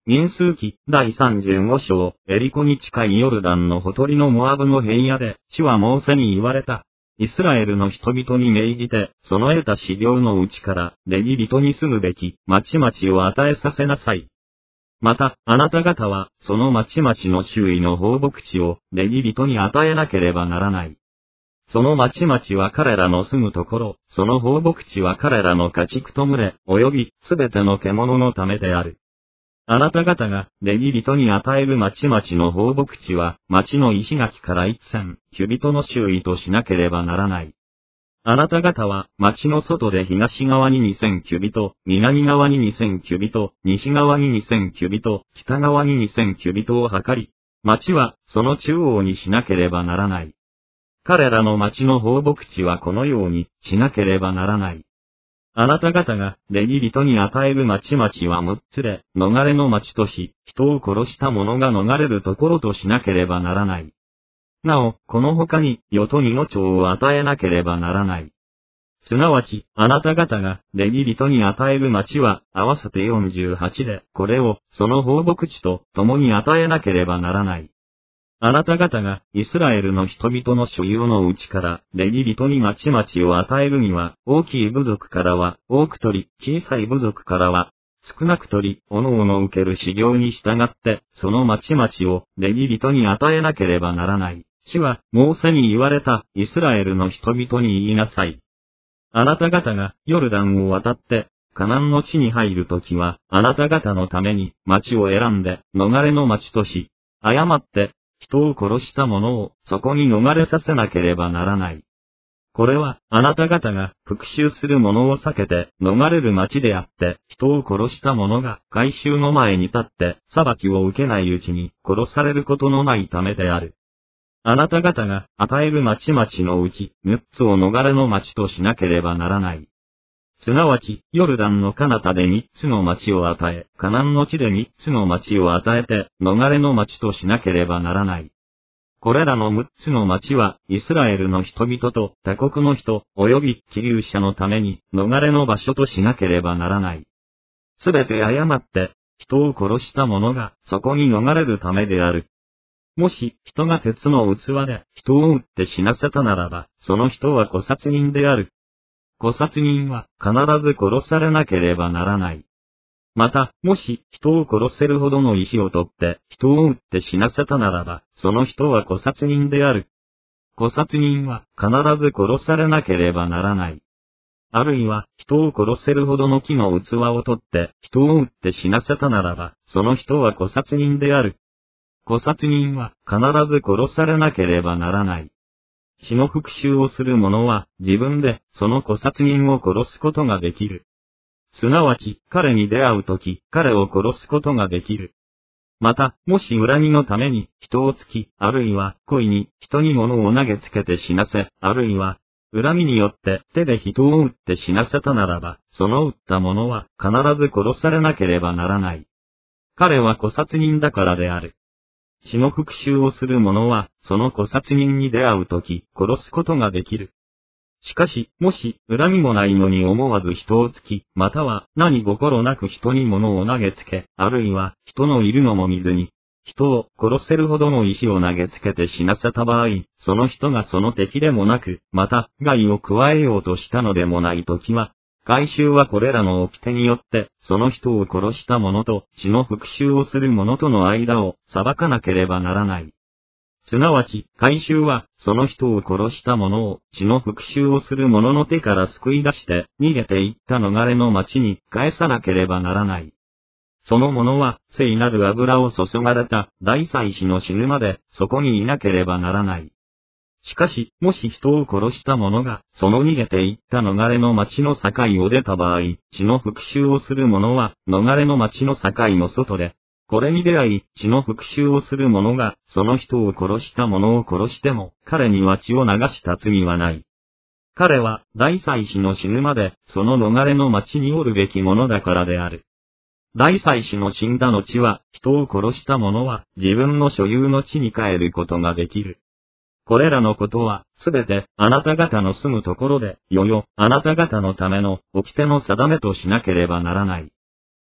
民数記第35章、エリコに近いヨルダンのほとりのモアブの平野で、主はモーセに言われた。イスラエルの人々に命じて、その得た資料のうちから、レビ人に住むべき町々を与えさせなさい。また、あなた方は、その町々の周囲の放牧地を、レビ人に与えなければならない。その町々は彼らの住むところ、その放牧地は彼らの家畜と群れ、及び、すべての獣のためである。あなた方が、レビ人に与える町々の放牧地は、町の石垣から1000キュビトの周囲としなければならない。あなた方は、町の外で東側に2000キュビト、南側に2000キュビト、西側に2000キュビト、北側に2000キュビトを測り、町は、その中央にしなければならない。彼らの町の放牧地はこのように、しなければならない。あなた方が、レビ人に与える町々は6つで、逃れの町とし、人を殺した者が逃れるところとしなければならない。なお、この他に、与と2の町を与えなければならない。すなわち、あなた方が、レビ人に与える町は、合わせて48で、これを、その放牧地と共に与えなければならない。あなた方が、イスラエルの人々の所有のうちから、レビ人に町々を与えるには、大きい部族からは、多く取り、小さい部族からは、少なく取り、おのおの受ける修行に従って、その町々を、レビ人に与えなければならない。主は、モーセに言われた、イスラエルの人々に言いなさい。あなた方が、ヨルダンを渡って、カナンの地に入るときは、あなた方のために、町を選んで、逃れの町とし、誤って、人を殺した者をそこに逃れさせなければならない。これはあなた方が復讐する者を避けて逃れる町であって、人を殺した者が回収の前に立って裁きを受けないうちに殺されることのないためである。あなた方が与える町々のうち6つを逃れの町としなければならない。すなわち、ヨルダンの彼方で3つの町を与え、カナンの地で3つの町を与えて、逃れの町としなければならない。これらの6つの町は、イスラエルの人々と他国の人、及び寄留者のために、逃れの場所としなければならない。すべて誤って、人を殺した者が、そこに逃れるためである。もし、人が鉄の器で、人を撃って死なせたならば、その人は古殺人である。古殺人は必ず殺されなければならない。また、もし人を殺せるほどの石を取って人を撃って死なせたならば、その人は古殺人である。古殺人は必ず殺されなければならない。あるいは人を殺せるほどの木の器を取って人を撃って死なせたならば、その人は古殺人である。古殺人は必ず殺されなければならない。死の復讐をする者は自分でその古殺人を殺すことができる。すなわち彼に出会うとき彼を殺すことができる。また、もし恨みのために人を突き、あるいは故意に人に物を投げつけて死なせ、あるいは恨みによって手で人を撃って死なせたならば、その撃った者は必ず殺されなければならない。彼は古殺人だからである。死の復讐をする者は、その古殺人に出会うとき、殺すことができる。しかし、もし、恨みもないのに思わず人を突き、または、何心なく人に物を投げつけ、あるいは、人のいるのも見ずに、人を殺せるほどの石を投げつけて死なせた場合、その人がその敵でもなく、また、害を加えようとしたのでもないときは、回収はこれらの掟によって、その人を殺した者と死の復讐をする者との間を裁かなければならない。すなわち、回収は、その人を殺した者を死の復讐をする者の手から救い出して、逃げていった逃れの町に返さなければならない。その者は、聖なる油を注がれた大祭司の死ぬまで、そこにいなければならない。しかし、もし人を殺した者が、その逃げていった逃れの町の境を出た場合、死の復讐をする者は、逃れの町の境の外で、これに出会い、死の復讐をする者が、その人を殺した者を殺しても、彼には血を流した罪はない。彼は、大祭司の死ぬまで、その逃れの町におるべきものだからである。大祭司の死んだ後は、人を殺した者は、自分の所有の地に帰ることができる。これらのことは、すべて、あなた方の住むところで、あなた方のための、掟の定めとしなければならない。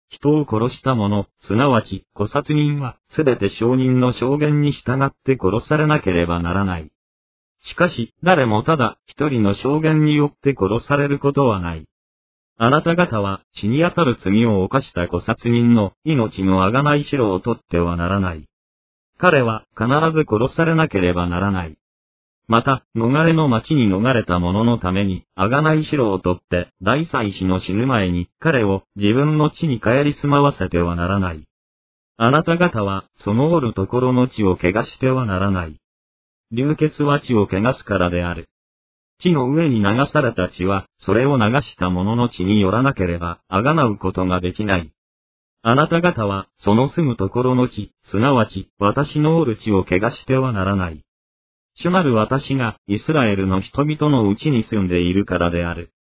人を殺した者、すなわち、古殺人は、すべて証人の証言に従って殺されなければならない。しかし、誰もただ一人の証言によって殺されることはない。あなた方は、死に当たる罪を犯した古殺人の命の贖いしろを取ってはならない。彼は、必ず殺されなければならない。また、逃れの町に逃れた者のために、贖いしろを取って、大祭司の死ぬ前に、彼を自分の地に帰り住まわせてはならない。あなた方は、そのおるところの地を汚してはならない。流血は地を汚すからである。地の上に流された血は、それを流した者の血によらなければ、贖うことができない。あなた方は、その住むところの地、すなわち、私のおる地を汚してはならない。主なる私が、イスラエルの人々のうちに住んでいるからである。